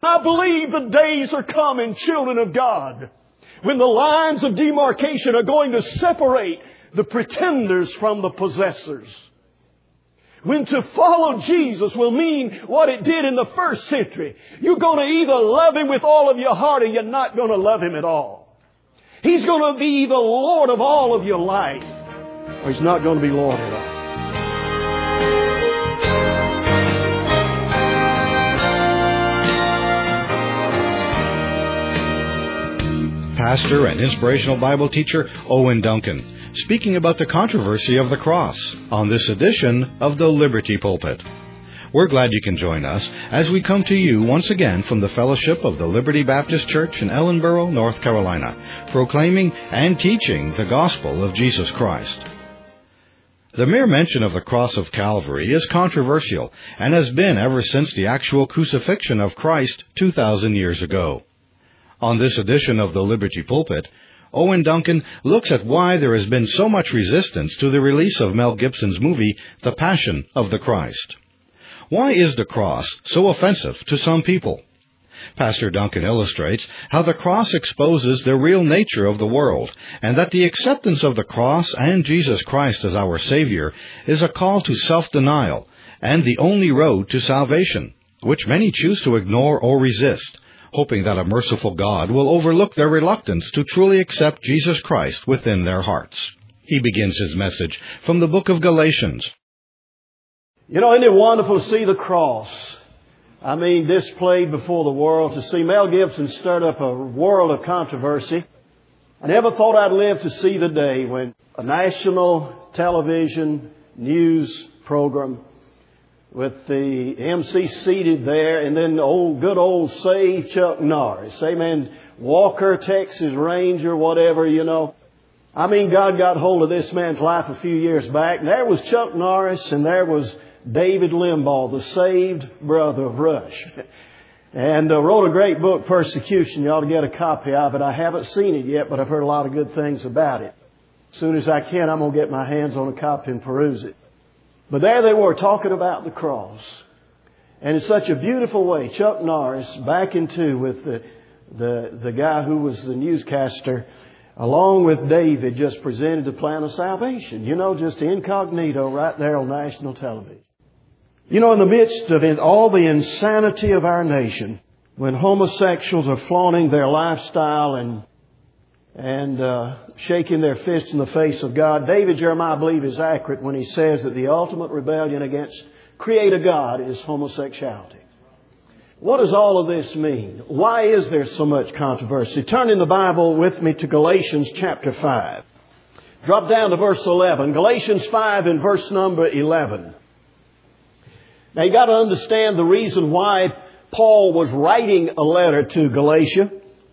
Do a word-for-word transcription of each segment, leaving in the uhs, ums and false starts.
I believe the days are coming, children of God, when the lines of demarcation are going to separate the pretenders from the possessors. When to follow Jesus will mean what it did in the first century. You're going to either love Him with all of your heart or you're not going to love Him at all. He's going to be the Lord of all of your life, or He's not going to be Lord at all. Pastor and inspirational Bible teacher Owen Duncan, speaking about the controversy of the cross on this edition of the Liberty Pulpit. We're glad you can join us as we come to you once again from the fellowship of the Liberty Baptist Church in Ellenboro, North Carolina, proclaiming and teaching the gospel of Jesus Christ. The mere mention of the cross of Calvary is controversial and has been ever since the actual crucifixion of Christ two thousand years ago. On this edition of the Liberty Pulpit, Owen Duncan looks at why there has been so much resistance to the release of Mel Gibson's movie, The Passion of the Christ. Why is the cross so offensive to some people? Pastor Duncan illustrates how the cross exposes the real nature of the world, and that the acceptance of the cross and Jesus Christ as our Savior is a call to self-denial and the only road to salvation, which many choose to ignore or resist, hoping that a merciful God will overlook their reluctance to truly accept Jesus Christ within their hearts. He begins his message from the book of Galatians. You know, isn't it wonderful to see the cross? I mean, displayed before the world, to see Mel Gibson stirred up a world of controversy. I never thought I'd live to see the day when a national television news program with the M C seated there, and then the old, good old saved Chuck Norris. Amen. Walker, Texas Ranger, whatever, you know. I mean, God got hold of this man's life a few years back. And there was Chuck Norris, and there was David Limbaugh, the saved brother of Rush. And uh, wrote a great book, Persecution. You ought to get a copy of it. I haven't seen it yet, but I've heard a lot of good things about it. As soon as I can, I'm going to get my hands on a copy and peruse it. But there they were talking about the cross. And in such a beautiful way, Chuck Norris, back into with the, the, the guy who was the newscaster, along with David, just presented the plan of salvation. You know, just incognito right there on national television. You know, in the midst of it, all the insanity of our nation, when homosexuals are flaunting their lifestyle and and uh, shaking their fists in the face of God, David Jeremiah, I believe, is accurate when he says that the ultimate rebellion against Creator God is homosexuality. What does all of this mean? Why is there so much controversy? Turn in the Bible with me to Galatians chapter five. Drop down to verse eleven. Galatians five and verse number eleven. Now, you got to understand the reason why Paul was writing a letter to Galatia.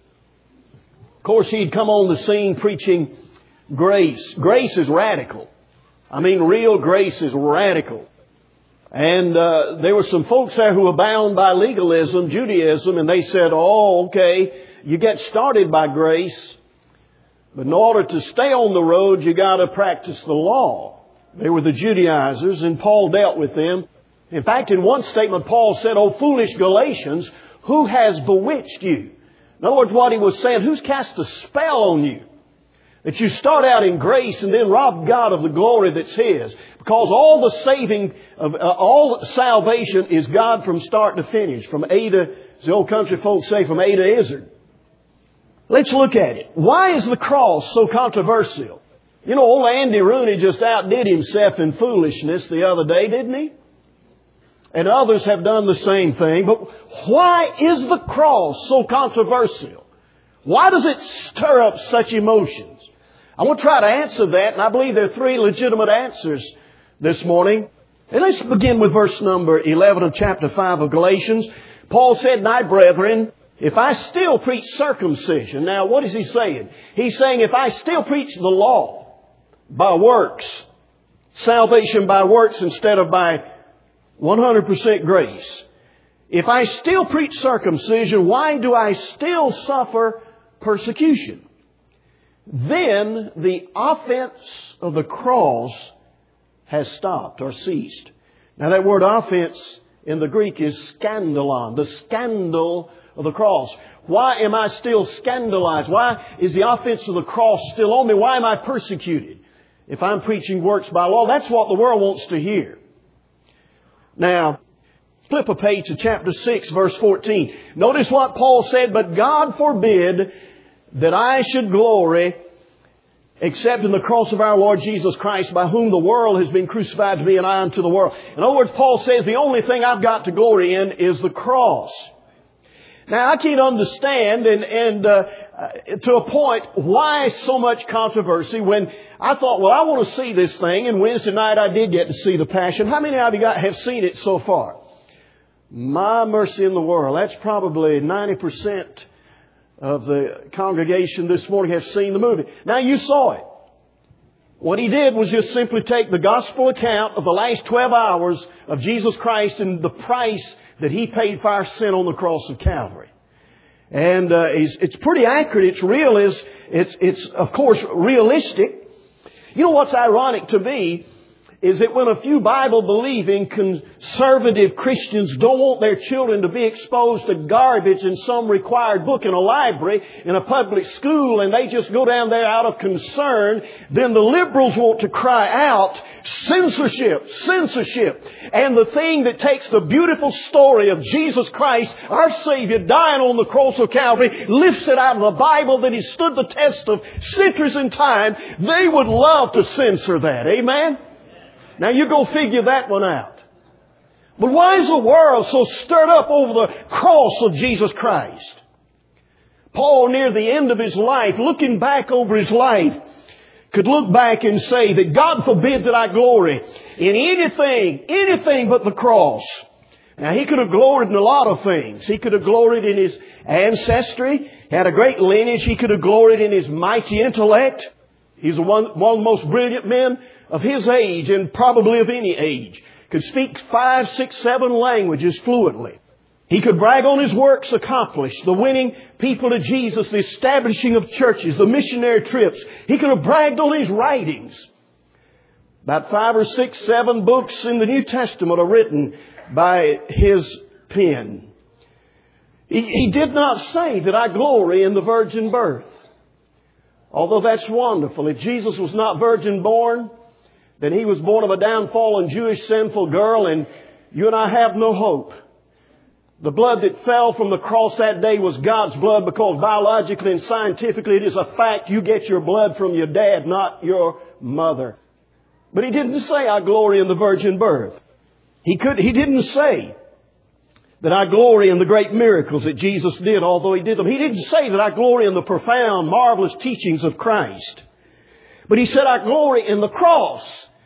Of course, he'd come on the scene preaching grace. Grace is radical. I mean, real grace is radical. And uh, there were some folks there who were bound by legalism, Judaism, and they said, oh, okay, you get started by grace, but in order to stay on the road, you got to practice the law. They were the Judaizers, and Paul dealt with them. In fact, in one statement, Paul said, oh, foolish Galatians, who has bewitched you? In other words, what he was saying, who's cast a spell on you? That you start out in grace and then rob God of the glory that's His. Because all the saving, of uh, all salvation is God from start to finish. From A to, as the old country folks say, from A to Izzard. Let's look at it. Why is the cross so controversial? You know, old Andy Rooney just outdid himself in foolishness the other day, didn't he? And others have done the same thing. But why is the cross so controversial? Why does it stir up such emotions? I want to try to answer that, and I believe there are three legitimate answers this morning. And let's begin with verse number eleven of chapter five of Galatians. Paul said, "My brethren, if I still preach circumcision." Now, what is he saying? He's saying, if I still preach the law by works, salvation by works instead of by one hundred percent grace. If I still preach circumcision, why do I still suffer persecution? Then the offense of the cross has stopped or ceased. Now that word offense in the Greek is scandalon, the scandal of the cross. Why am I still scandalized? Why is the offense of the cross still on me? Why am I persecuted? If I'm preaching works by law, that's what the world wants to hear. Now, flip a page to chapter six, verse fourteen. Notice what Paul said, "But God forbid that I should glory except in the cross of our Lord Jesus Christ, by whom the world has been crucified to me and I unto the world." In other words, Paul says the only thing I've got to glory in is the cross. Now, I can't understand and, and uh, to a point why so much controversy when I thought, well, I want to see this thing, and Wednesday night I did get to see the Passion. How many of you got, have seen it so far? My mercy in the world. That's probably ninety percent of the congregation this morning have seen the movie. Now, you saw it. What he did was just simply take the gospel account of the last twelve hours of Jesus Christ and the price that He paid for our sin on the cross of Calvary. And uh, it's, it's pretty accurate. It's real. It's, it's, it's, of course, realistic. You know what's ironic to me is that when a few Bible-believing conservative Christians don't want their children to be exposed to garbage in some required book in a library, in a public school, and they just go down there out of concern, then the liberals want to cry out, censorship, censorship. And the thing that takes the beautiful story of Jesus Christ, our Savior, dying on the cross of Calvary, lifts it out of the Bible that He stood the test of centuries in time, they would love to censor that. Amen? Now you go figure that one out. But why is the world so stirred up over the cross of Jesus Christ? Paul, near the end of his life, looking back over his life, could look back and say that God forbid that I glory in anything, anything but the cross. Now he could have gloried in a lot of things. He could have gloried in his ancestry, had a great lineage. He could have gloried in his mighty intellect. He's one, one of the most brilliant men of his age and probably of any age. Could speak five, six, seven languages fluently. He could brag on his works accomplished, the winning people to Jesus, the establishing of churches, the missionary trips. He could have bragged on his writings. About five or six, seven books in the New Testament are written by his pen. He, he did not say that I glory in the virgin birth. Although that's wonderful. If Jesus was not virgin born, then He was born of a downfallen Jewish sinful girl, and you and I have no hope. The blood that fell from the cross that day was God's blood, because biologically and scientifically it is a fact you get your blood from your dad, not your mother. But He didn't say I glory in the virgin birth. He could, He didn't say that I glory in the great miracles that Jesus did, although He did them. He didn't say that I glory in the profound, marvelous teachings of Christ. But He said I glory in the cross.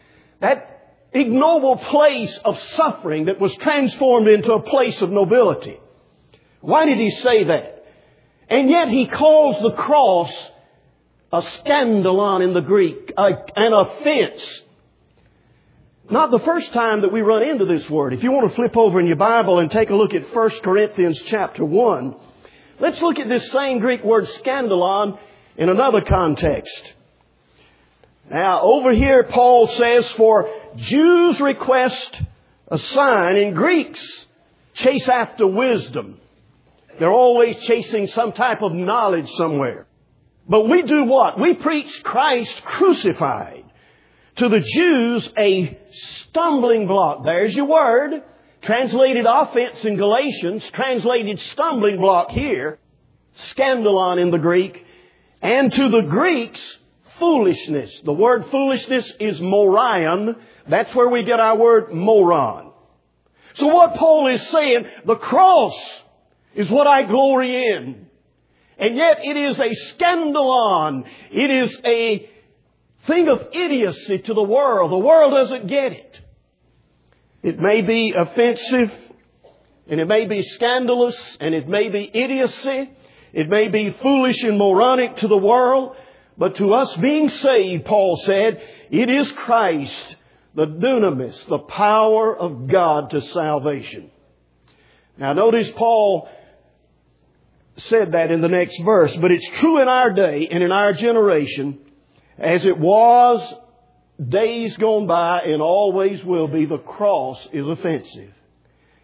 That ignoble place of suffering that was transformed into a place of nobility. Why did He say that? And yet He calls the cross a scandalon in the Greek, a, an offense. Not the first time that we run into this word. If you want to flip over in your Bible and take a look at First Corinthians chapter one, let's look at this same Greek word scandalon in another context. Now, over here, Paul says, for Jews request a sign, and Greeks chase after wisdom. They're always chasing some type of knowledge somewhere. But we do what? We preach Christ crucified. To the Jews, a stumbling block. There's your word. Translated offense in Galatians. Translated stumbling block here. Scandalon in the Greek. And to the Greeks, foolishness. The word foolishness is morion. That's where we get our word moron. So what Paul is saying, the cross is what I glory in. And yet it is a scandalon. It is a thing of idiocy to the world. The world doesn't get it. It may be offensive, and it may be scandalous, and it may be idiocy. It may be foolish and moronic to the world. But to us being saved, Paul said, it is Christ, the dunamis, the power of God to salvation. Now notice Paul said that in the next verse. But it's true in our day and in our generation, as it was days gone by and always will be, the cross is offensive.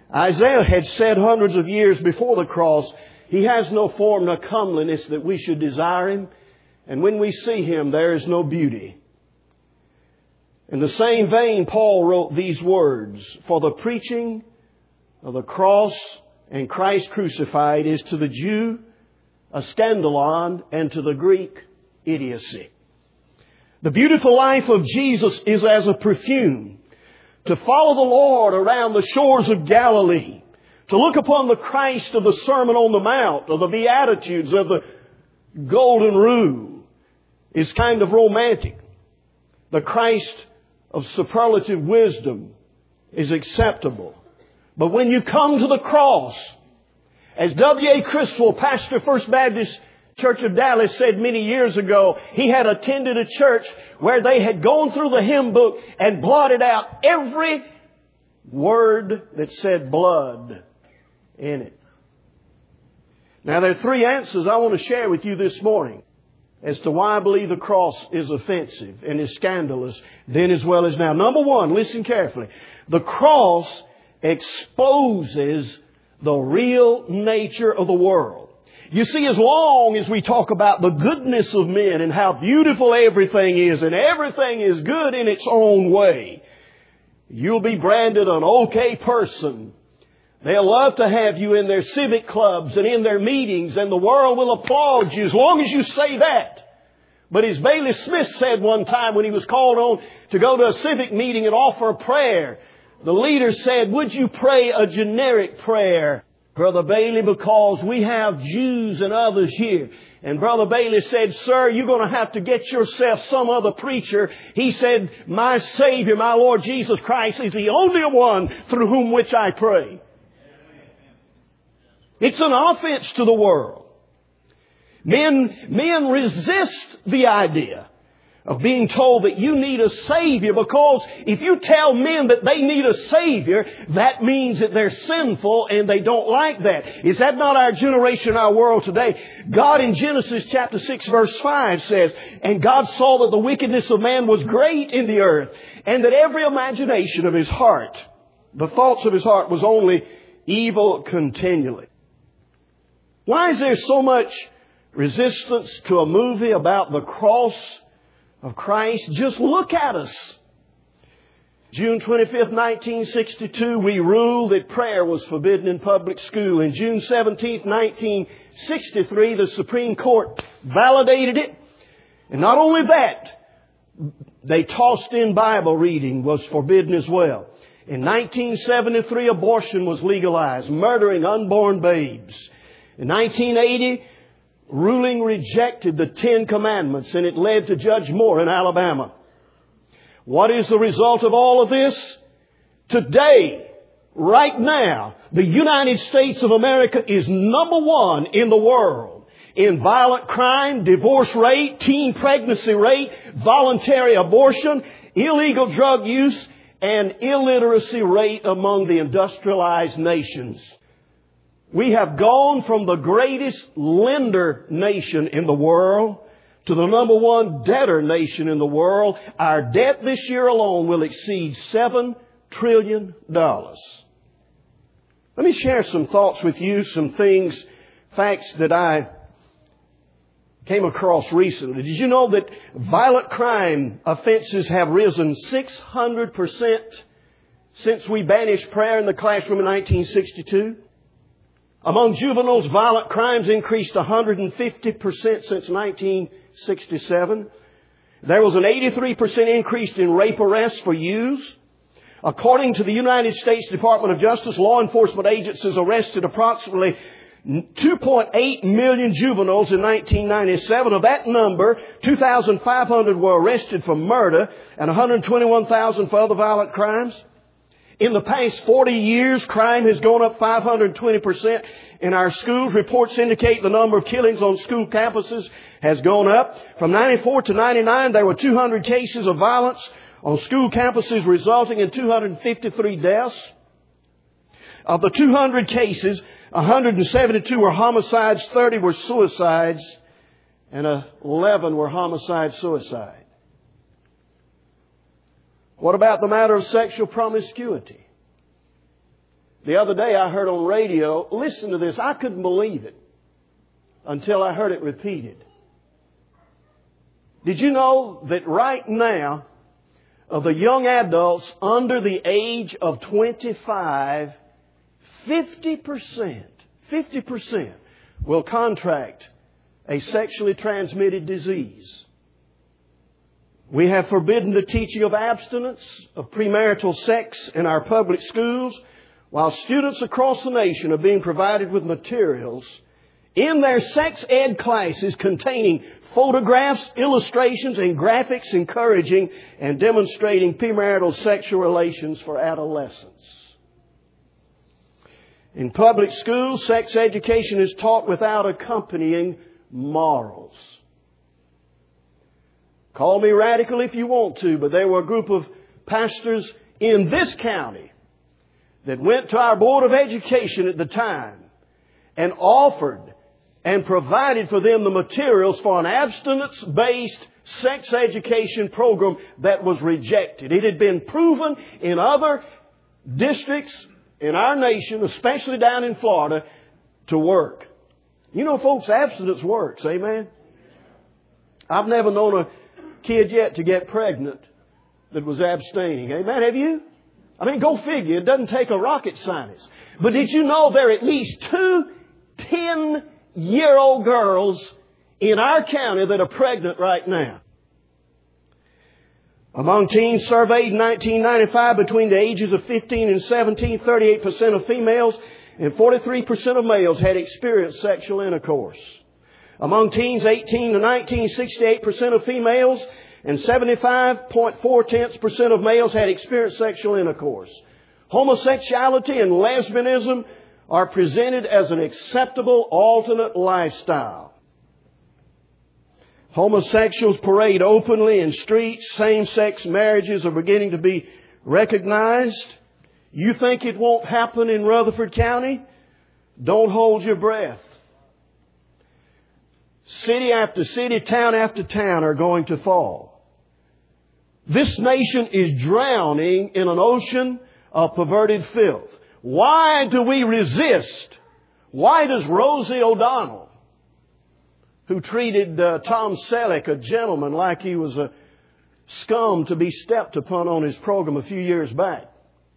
Isaiah had said hundreds of years before the cross, He has no form nor comeliness that we should desire Him. And when we see Him, there is no beauty. In the same vein, Paul wrote these words, "For the preaching of the cross and Christ crucified is to the Jew a scandalon, and to the Greek idiocy." The beautiful life of Jesus is as a perfume. To follow the Lord around the shores of Galilee, to look upon the Christ of the Sermon on the Mount, of the Beatitudes, of the Golden Rule, is kind of romantic. The Christ of superlative wisdom is acceptable. But when you come to the cross, as W A Criswell, pastor of First Baptist Church of Dallas, said many years ago, he had attended a church where they had gone through the hymn book and blotted out every word that said blood in it. Now, there are three answers I want to share with you this morning as to why I believe the cross is offensive and is scandalous then as well as now. Number one, listen carefully. The cross exposes the real nature of the world. You see, as long as we talk about the goodness of men and how beautiful everything is, and everything is good in its own way, you'll be branded an okay person. They'll love to have you in their civic clubs and in their meetings, and the world will applaud you as long as you say that. But as Bailey Smith said one time when he was called on to go to a civic meeting and offer a prayer, the leader said, "Would you pray a generic prayer, Brother Bailey, because we have Jews and others here?" And Brother Bailey said, "Sir, you're going to have to get yourself some other preacher." He said, "My Savior, my Lord Jesus Christ, is the only one through whom which I pray." It's an offense to the world. Men, men resist the idea of being told that you need a Savior, because if you tell men that they need a Savior, that means that they're sinful and they don't like that. Is that not our generation, our world today? God in Genesis chapter six verse five says, "And God saw that the wickedness of man was great in the earth, and that every imagination of his heart, the thoughts of his heart, was only evil continually." Why is there so much resistance to a movie about the cross of Christ? Just look at us. June twenty-fifth, nineteen sixty-two, we ruled that prayer was forbidden in public school. And June seventeenth, nineteen sixty-three, the Supreme Court validated it. And not only that, they tossed in Bible reading was forbidden as well. In nineteen seventy-three, abortion was legalized, murdering unborn babes. In nineteen eighty, ruling rejected the Ten Commandments, and it led to Judge Moore in Alabama. What is the result of all of this? Today, right now, the United States of America is number one in the world in violent crime, divorce rate, teen pregnancy rate, voluntary abortion, illegal drug use, and illiteracy rate among the industrialized nations. We have gone from the greatest lender nation in the world to the number one debtor nation in the world. Our debt this year alone will exceed seven trillion dollars. Let me share some thoughts with you, some things, facts that I came across recently. Did you know that violent crime offenses have risen six hundred percent since we banished prayer in the classroom in nineteen sixty-two? Among juveniles, violent crimes increased one hundred fifty percent since nineteen sixty-seven. There was an eighty-three percent increase in rape arrests for youths. According to the United States Department of Justice, law enforcement agencies arrested approximately two point eight million juveniles in nineteen ninety-seven. Of that number, two thousand five hundred were arrested for murder and one hundred twenty-one thousand for other violent crimes. In the past forty years, crime has gone up five hundred twenty percent in our schools. Reports indicate the number of killings on school campuses has gone up. From ninety-four to ninety-nine, there were two hundred cases of violence on school campuses, resulting in two hundred fifty-three deaths. Of the two hundred cases, one hundred seventy-two were homicides, thirty were suicides, and eleven were homicide-suicide. What about the matter of sexual promiscuity? The other day I heard on radio, listen to this, I couldn't believe it until I heard it repeated. Did you know that right now, of the young adults under the age of twenty-five, fifty percent, fifty percent will contract a sexually transmitted disease? We have forbidden the teaching of abstinence, of premarital sex in our public schools, while students across the nation are being provided with materials in their sex ed classes containing photographs, illustrations, and graphics encouraging and demonstrating premarital sexual relations for adolescents. In public schools, sex education is taught without accompanying morals. Call me radical if you want to, but there were a group of pastors in this county that went to our Board of Education at the time and offered and provided for them the materials for an abstinence-based sex education program that was rejected. It had been proven in other districts in our nation, especially down in Florida, to work. You know, folks, abstinence works. Amen? I've never known a kid yet to get pregnant that was abstaining. Amen? Have you? I mean, go figure. It doesn't take a rocket scientist. But did you know there are at least two ten-year-old girls in our county that are pregnant right now? Among teens surveyed in nineteen ninety-five between the ages of fifteen and seventeen, thirty-eight percent of females and forty-three percent of males had experienced sexual intercourse. Among teens eighteen to nineteen, sixty-eight percent of females and seventy-five point four percent of males had experienced sexual intercourse. Homosexuality and lesbianism are presented as an acceptable alternate lifestyle. Homosexuals parade openly in streets. Same-sex marriages are beginning to be recognized. You think it won't happen in Rutherford County? Don't hold your breath. City after city, town after town are going to fall. This nation is drowning in an ocean of perverted filth. Why do we resist? Why does Rosie O'Donnell, who treated uh, Tom Selleck, a gentleman, like he was a scum to be stepped upon on his program a few years back,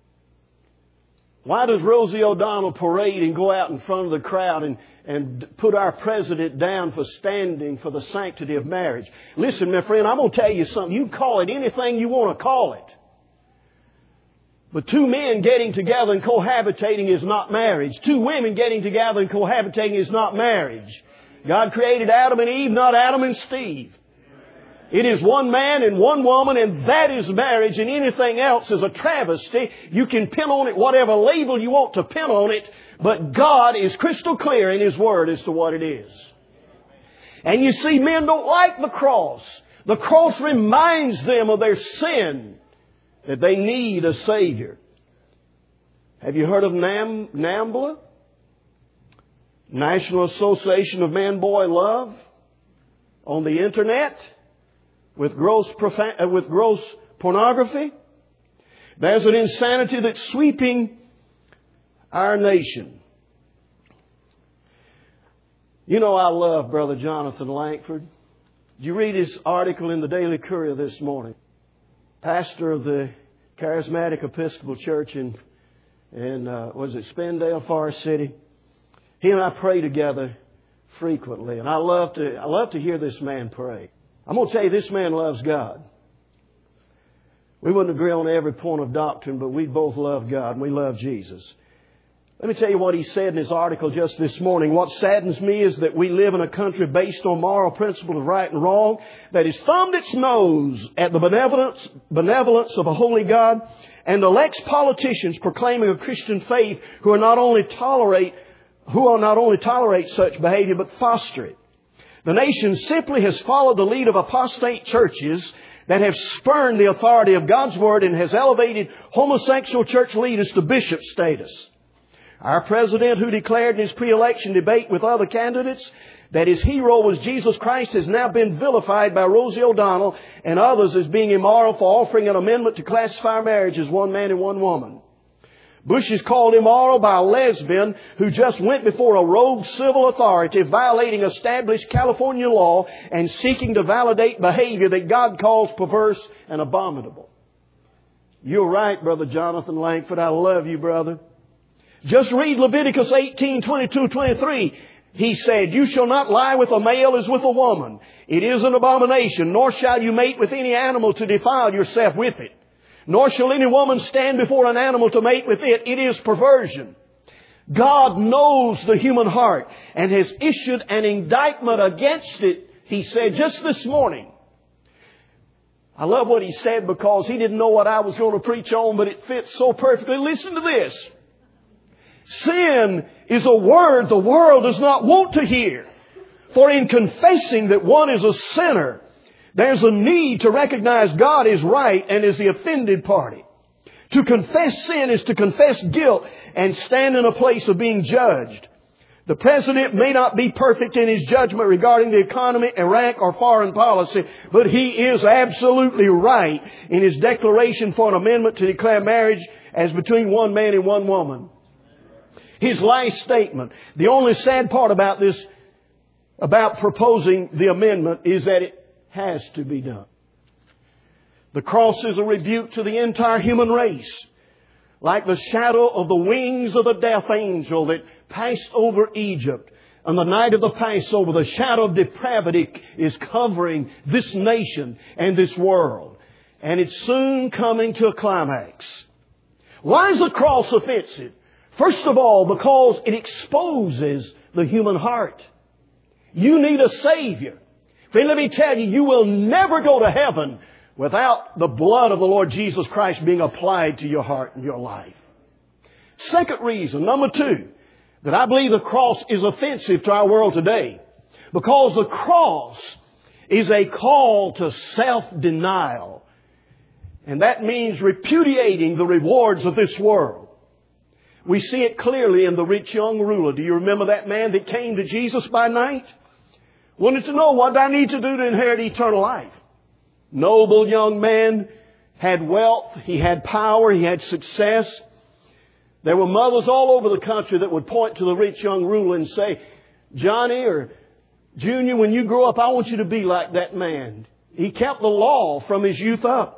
why does Rosie O'Donnell parade and go out in front of the crowd and, and put our president down for standing for the sanctity of marriage? Listen, my friend, I'm going to tell you something. You can call it anything you want to call it. But two men getting together and cohabitating is not marriage. Two women getting together and cohabitating is not marriage. God created Adam and Eve, not Adam and Steve. It is one man and one woman, and that is marriage, and anything else is a travesty. You can pin on it whatever label you want to pin on it, but God is crystal clear in His Word as to what it is. And you see, men don't like the cross. The cross reminds them of their sin, that they need a Savior. Have you heard of NAM, NAMBLA? National Association of Man-Boy Love? On the Internet? With gross, profan- uh, with gross pornography? There's an insanity that's sweeping our nation. You know, I love Brother Jonathan Langford. Did you read his article in the Daily Courier this morning? Pastor of the Charismatic Episcopal Church in, in uh, was it Spindale, Forest City? He and I pray together frequently, and I love to I love to hear this man pray. I'm going to tell you, this man loves God. We wouldn't agree on every point of doctrine, but we both love God and we love Jesus. Let me tell you what he said in his article just this morning. What saddens me is that we live in a country based on moral principles of right and wrong that has thumbed its nose at the benevolence, benevolence of a holy God and elects politicians proclaiming a Christian faith who are not only tolerate, who will not only tolerate such behavior but foster it. The nation simply has followed the lead of apostate churches that have spurned the authority of God's Word and has elevated homosexual church leaders to bishop status. Our president, who declared in his pre-election debate with other candidates that his hero was Jesus Christ, has now been vilified by Rosie O'Donnell and others as being immoral for offering an amendment to classify marriage as one man and one woman. Bush is called immoral by a lesbian who just went before a rogue civil authority violating established California law and seeking to validate behavior that God calls perverse and abominable. You're right, Brother Jonathan Langford. I love you, brother. Just read Leviticus eighteen, twenty-two, twenty-three. He said, "You shall not lie with a male as with a woman. It is an abomination, nor shall you mate with any animal to defile yourself with it. Nor shall any woman stand before an animal to mate with it. It is perversion." God knows the human heart and has issued an indictment against it, He said just this morning. I love what He said because He didn't know what I was going to preach on, but it fits so perfectly. Listen to this. Sin is a word the world does not want to hear. For in confessing that one is a sinner, there's a need to recognize God is right and is the offended party. To confess sin is to confess guilt and stand in a place of being judged. The President may not be perfect in his judgment regarding the economy, Iraq, or foreign policy, but he is absolutely right in his declaration for an amendment to declare marriage as between one man and one woman. His last statement. The only sad part about this, about proposing the amendment, is that it has to be done. The cross is a rebuke to the entire human race. Like the shadow of the wings of the death angel that passed over Egypt on the night of the Passover, the shadow of depravity is covering this nation and this world. And it's soon coming to a climax. Why is the cross offensive? First of all, because it exposes the human heart. You need a Savior. Friend, let me tell you, you will never go to heaven without the blood of the Lord Jesus Christ being applied to your heart and your life. Second reason, number two, that I believe the cross is offensive to our world today. Because the cross is a call to self-denial. And that means repudiating the rewards of this world. We see it clearly in the rich young ruler. Do you remember that man that came to Jesus by night? Wanted to know, what do I need to do to inherit eternal life? Noble young man, had wealth, he had power, he had success. There were mothers all over the country that would point to the rich young ruler and say, "Johnny or Junior, when you grow up, I want you to be like that man." He kept the law from his youth up.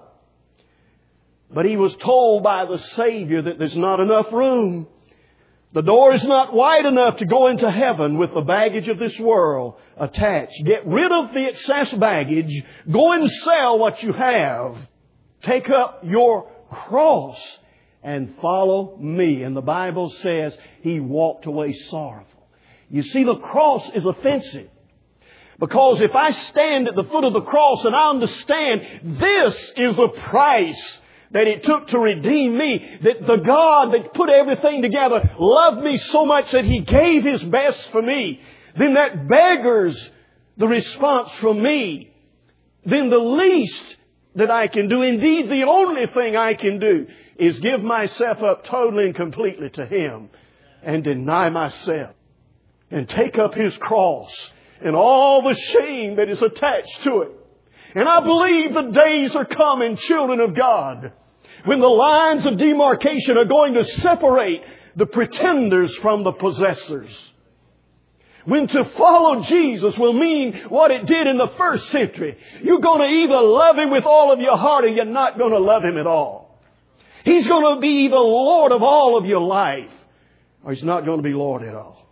But he was told by the Savior that there's not enough room. The door is not wide enough to go into heaven with the baggage of this world attached. Get rid of the excess baggage. Go and sell what you have. Take up your cross and follow me. And the Bible says he walked away sorrowful. You see, the cross is offensive. Because if I stand at the foot of the cross and I understand this is the price that it took to redeem me, that the God that put everything together loved me so much that He gave His best for me, then that beggars the response from me. Then the least that I can do, indeed the only thing I can do, is give myself up totally and completely to Him and deny myself and take up His cross and all the shame that is attached to it. And I believe the days are coming, children of God, when the lines of demarcation are going to separate the pretenders from the possessors. When to follow Jesus will mean what it did in the first century. You're going to either love Him with all of your heart or you're not going to love Him at all. He's going to be the Lord of all of your life, or He's not going to be Lord at all.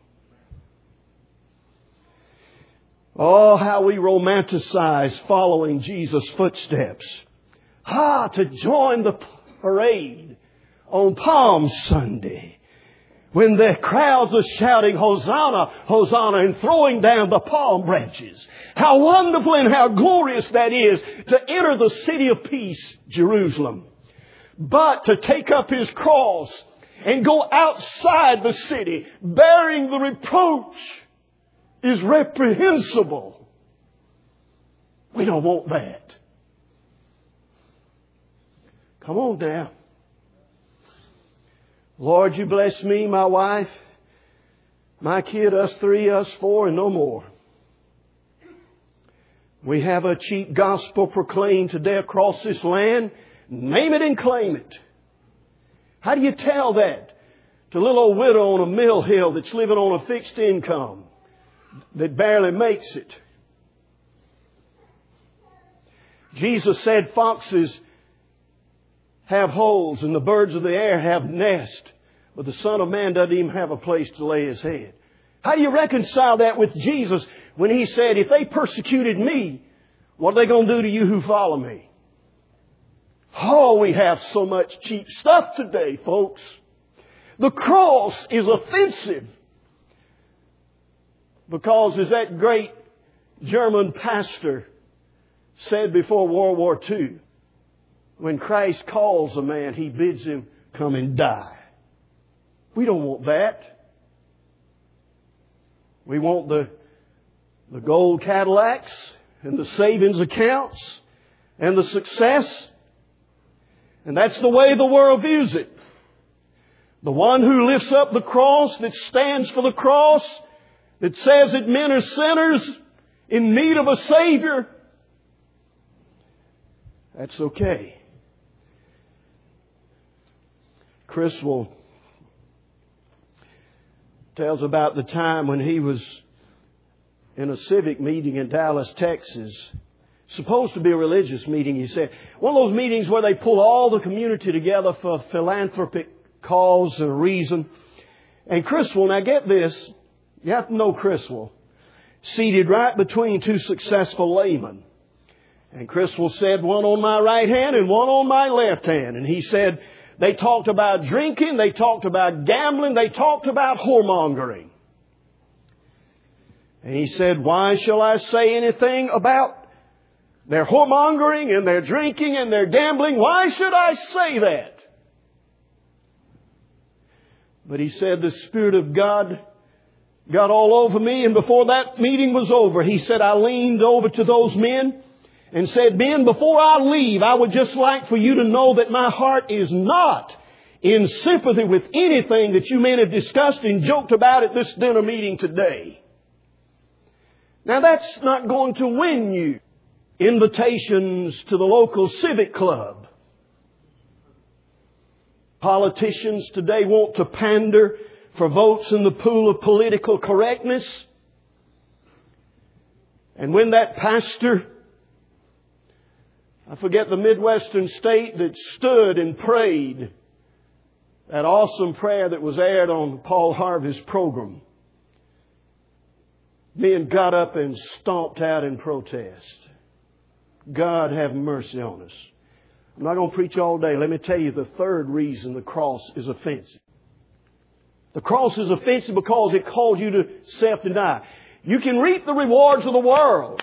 Oh, how we romanticize following Jesus' footsteps. Ah, to join the parade on Palm Sunday when the crowds are shouting, "Hosanna, Hosanna," and throwing down the palm branches. How wonderful and how glorious that is to enter the city of peace, Jerusalem. But to take up His cross and go outside the city bearing the reproach is reprehensible. We don't want that. Come on down. Lord, You bless me, my wife, my kid, us three, us four, and no more. We have a cheap gospel proclaimed today across this land. Name it and claim it. How do you tell that to a little old widow on a mill hill that's living on a fixed income that barely makes it? Jesus said foxes have holes and the birds of the air have nests, but the Son of Man doesn't even have a place to lay His head. How do you reconcile that with Jesus when He said, if they persecuted me, what are they going to do to you who follow me? Oh, we have so much cheap stuff today, folks. The cross is offensive because, as that great German pastor said before World War Two, when Christ calls a man, He bids him come and die. We don't want that. We want the, the gold Cadillacs and the savings accounts and the success. And that's the way the world views it. The one who lifts up the cross, that stands for the cross, that says that men are sinners in need of a Savior, that's okay. Criswell tells about the time when he was in a civic meeting in Dallas, Texas. Supposed to be a religious meeting, he said. One of those meetings where they pull all the community together for a philanthropic cause or reason. And Criswell, now get this, you have to know Criswell, seated right between two successful laymen. And Criswell said, one on my right hand and one on my left hand. And he said, they talked about drinking, they talked about gambling, they talked about whoremongering. And he said, why shall I say anything about their whoremongering and their drinking and their gambling? Why should I say that? But he said, the Spirit of God got all over me, and before that meeting was over, he said, I leaned over to those men and said, men, before I leave, I would just like for you to know that my heart is not in sympathy with anything that you men have discussed and joked about at this dinner meeting today. Now, that's not going to win you invitations to the local civic club. Politicians today want to pander for votes in the pool of political correctness. And when that pastor, I forget the Midwestern state, that stood and prayed that awesome prayer that was aired on Paul Harvey's program, men got up and stomped out in protest. God have mercy on us. I'm not going to preach all day. Let me tell you the third reason the cross is offensive. The cross is offensive because it calls you to self-denial. You can reap the rewards of the world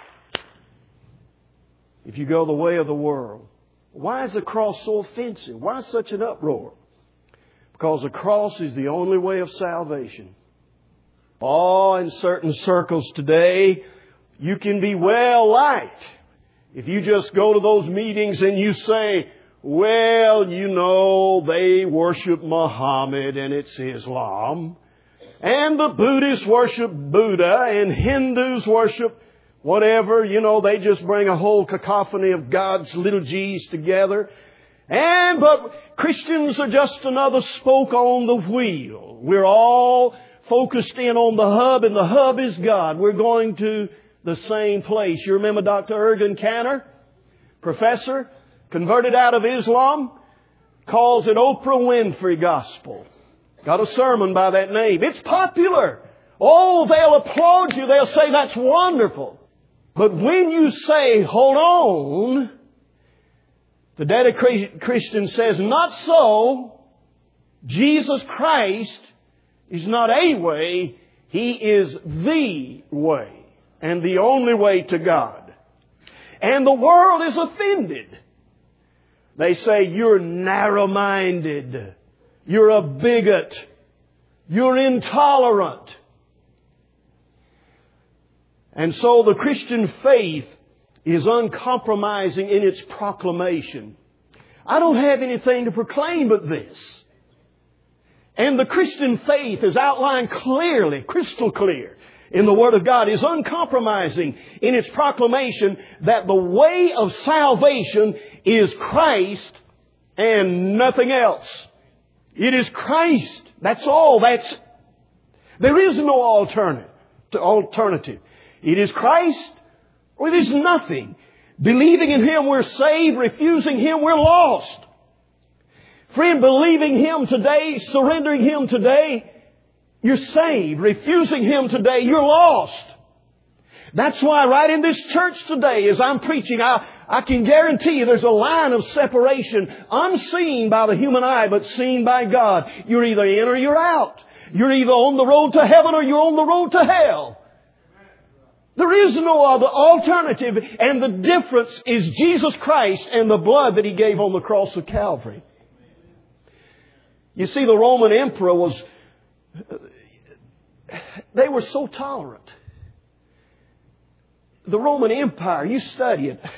if you go the way of the world. Why is the cross so offensive? Why such an uproar? Because the cross is the only way of salvation. Oh, in certain circles today, you can be well liked if you just go to those meetings and you say, well, you know, they worship Muhammad and it's Islam. And the Buddhists worship Buddha and Hindus worship whatever. You know, they just bring a whole cacophony of God's little G's together. And, but Christians are just another spoke on the wheel. We're all focused in on the hub, and the hub is God. We're going to the same place. You remember Doctor Ergen Cantor, professor, converted out of Islam, calls it Oprah Winfrey Gospel. Got a sermon by that name. It's popular. Oh, they'll applaud you. They'll say that's wonderful. But when you say, hold on, the dedicated Christian says, not so. Jesus Christ is not a way. He is the way and the only way to God. And the world is offended. They say, you're narrow-minded. You're a bigot. You're intolerant. And so the Christian faith is uncompromising in its proclamation. I don't have anything to proclaim but this. And the Christian faith is outlined clearly, crystal clear, in the Word of God, is uncompromising in its proclamation that the way of salvation is Christ and nothing else. It is Christ. That's all. That's, there is no alternative. alternative. It is Christ or it is nothing. Believing in Him, we're saved. Refusing Him, we're lost. Friend, believing Him today, surrendering Him today, you're saved. Refusing Him today, you're lost. That's why right in this church today, as I'm preaching, I, I can guarantee you there's a line of separation unseen by the human eye, but seen by God. You're either in or you're out. You're either on the road to heaven or you're on the road to hell. There is no other alternative, and the difference is Jesus Christ and the blood that He gave on the cross of Calvary. You see, the Roman emperor was, they were so tolerant. The Roman Empire, you study it.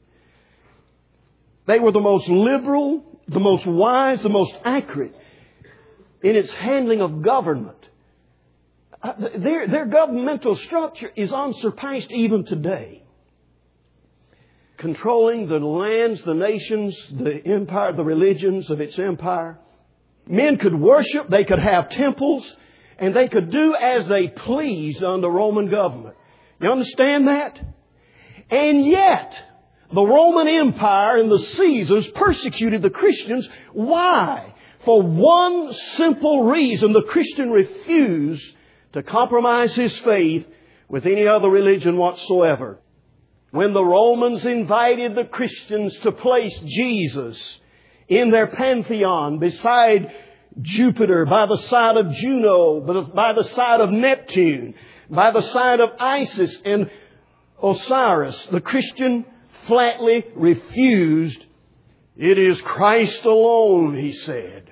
They were the most liberal, the most wise, the most accurate in its handling of government. Their, their governmental structure is unsurpassed even today. Controlling the lands, the nations, the empire, the religions of its empire. Men could worship, they could have temples, and they could do as they pleased under Roman government. You understand that? And yet, the Roman Empire and the Caesars persecuted the Christians. Why? For one simple reason. The Christian refused to compromise his faith with any other religion whatsoever. When the Romans invited the Christians to place Jesus in their pantheon beside Jupiter, by the side of Juno, by the side of Neptune, by the side of Isis and Osiris, the Christian flatly refused. It is Christ alone, he said.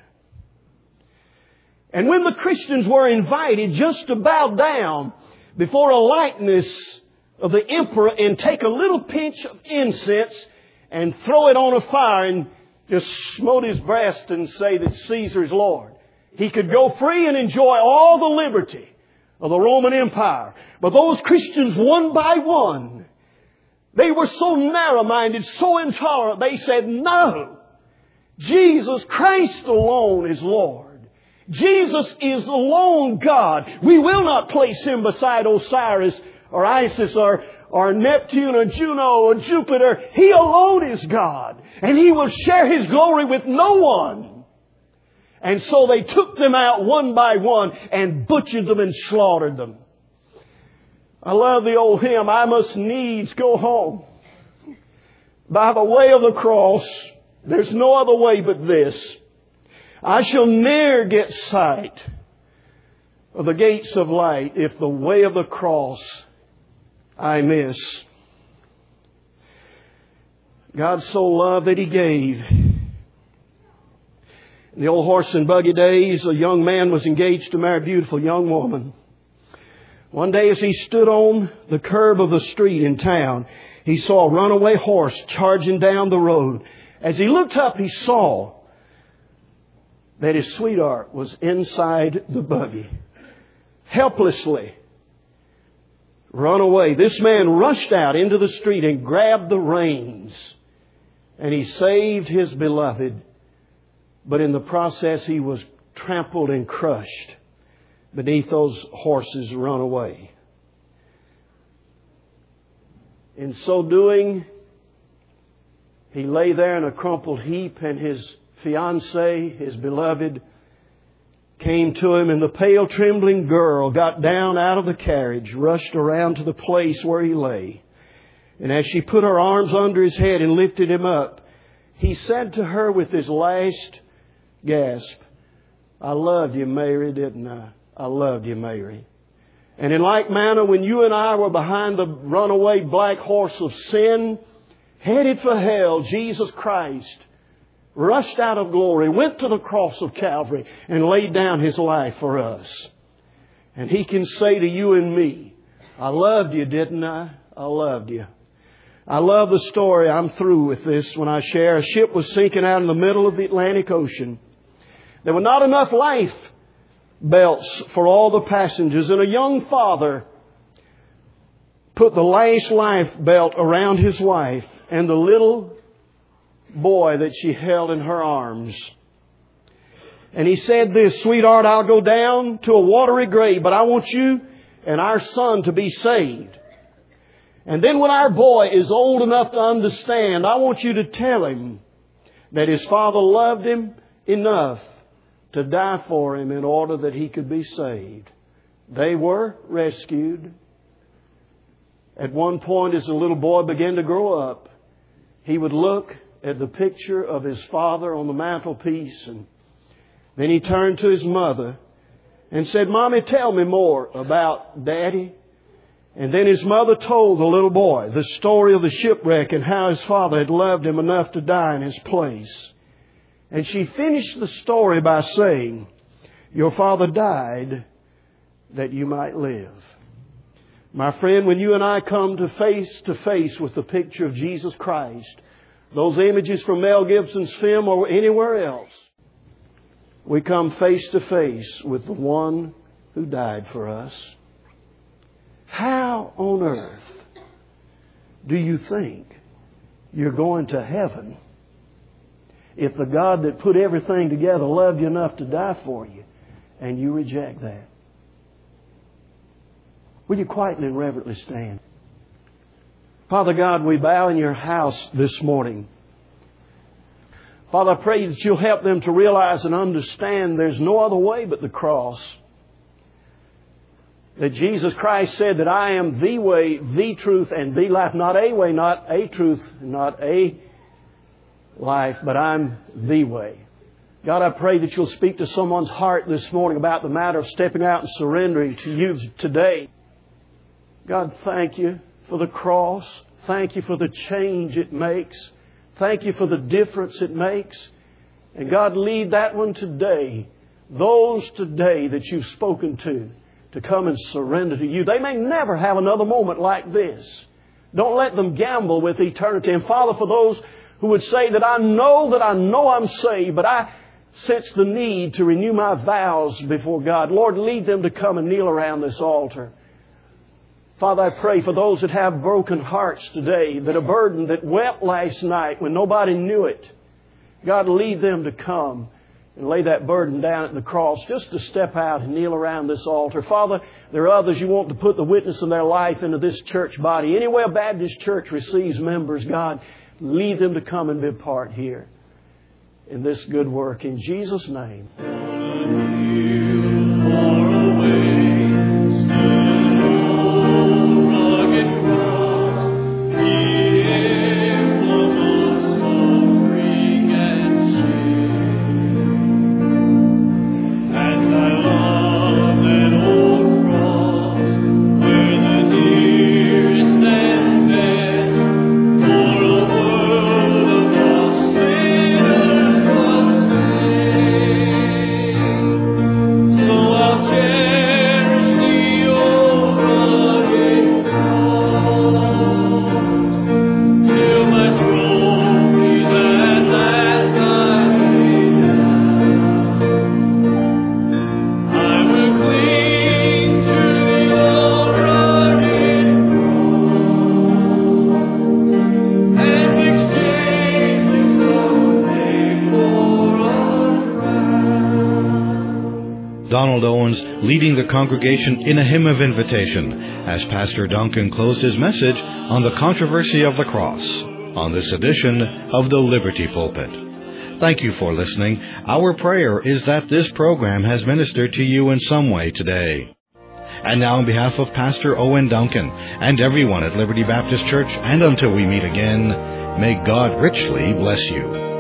And when the Christians were invited just to bow down before a likeness of the emperor and take a little pinch of incense and throw it on a fire and just smote his breast and say that Caesar is Lord, he could go free and enjoy all the liberty of the Roman Empire. But those Christians, one by one, they were so narrow-minded, so intolerant, they said, no, Jesus Christ alone is Lord. Jesus is alone God. We will not place Him beside Osiris or Isis or, or Neptune or Juno or Jupiter. He alone is God. And He will share His glory with no one. And so they took them out one by one and butchered them and slaughtered them. I love the old hymn, I must needs go home by the way of the cross. There's no other way but this. I shall ne'er get sight of the gates of light if the way of the cross I miss. God so loved that He gave. In the old horse and buggy days, a young man was engaged to marry a beautiful young woman. One day as he stood on the curb of the street in town, he saw a runaway horse charging down the road. As he looked up, he saw that his sweetheart was inside the buggy, helplessly run away. This man rushed out into the street and grabbed the reins, and he saved his beloved. But in the process, he was trampled and crushed beneath those horses run away. In so doing, he lay there in a crumpled heap, and his fiancée, his beloved, came to him, and the pale, trembling girl got down out of the carriage, rushed around to the place where he lay. And as she put her arms under his head and lifted him up, he said to her with his last gasp, I loved you, Mary, didn't I? I loved you, Mary. And in like manner, when you and I were behind the runaway black horse of sin, headed for hell, Jesus Christ rushed out of glory, went to the cross of Calvary, and laid down His life for us. And He can say to you and me, I loved you, didn't I? I loved you. I love the story. I'm through with this when I share. A ship was sinking out in the middle of the Atlantic Ocean. There were not enough life belts for all the passengers, and a young father put the last life belt around his wife and the little boy that she held in her arms. And he said this, "Sweetheart, I'll go down to a watery grave, but I want you and our son to be saved. And then when our boy is old enough to understand, I want you to tell him that his father loved him enough to die for him in order that he could be saved." They were rescued. At one point, as the little boy began to grow up, he would look at the picture of his father on the mantelpiece, and then he turned to his mother and said, "Mommy, tell me more about Daddy." And then his mother told the little boy the story of the shipwreck and how his father had loved him enough to die in his place. And she finished the story by saying, "Your father died that you might live." My friend, when you and I come to face to face with the picture of Jesus Christ, those images from Mel Gibson's film or anywhere else, we come face to face with the one who died for us. How on earth do you think you're going to heaven if the God that put everything together loved you enough to die for you and you reject that? Will you quietly and reverently stand? Father God, we bow in your house this morning. Father, I pray that you'll help them to realize and understand there's no other way but the cross. That Jesus Christ said that I am the way, the truth, and the life. Not a way, not a truth, not a life, but I'm the way. God, I pray that you'll speak to someone's heart this morning about the matter of stepping out and surrendering to you today. God, thank you for the cross. Thank you for the change it makes. Thank you for the difference it makes. And God, lead that one today, those today that you've spoken to, to come and surrender to you. They may never have another moment like this. Don't let them gamble with eternity. And Father, for those who would say that I know that I know I'm saved, but I sense the need to renew my vows before God, Lord, lead them to come and kneel around this altar. Father, I pray for those that have broken hearts today, that are burdened, that wept last night when nobody knew it. God, lead them to come and lay that burden down at the cross, just to step out and kneel around this altar. Father, there are others you want to put the witness of their life into this church body. Anywhere a Baptist church receives members, God, lead them to come and be a part here in this good work. In Jesus' name. Donald Owens leading the congregation in a hymn of invitation as Pastor Duncan closed his message on the controversy of the cross on this edition of the Liberty Pulpit. Thank you for listening. Our prayer is that this program has ministered to you in some way today. And now on behalf of Pastor Owen Duncan and everyone at Liberty Baptist Church, and until we meet again, may God richly bless you.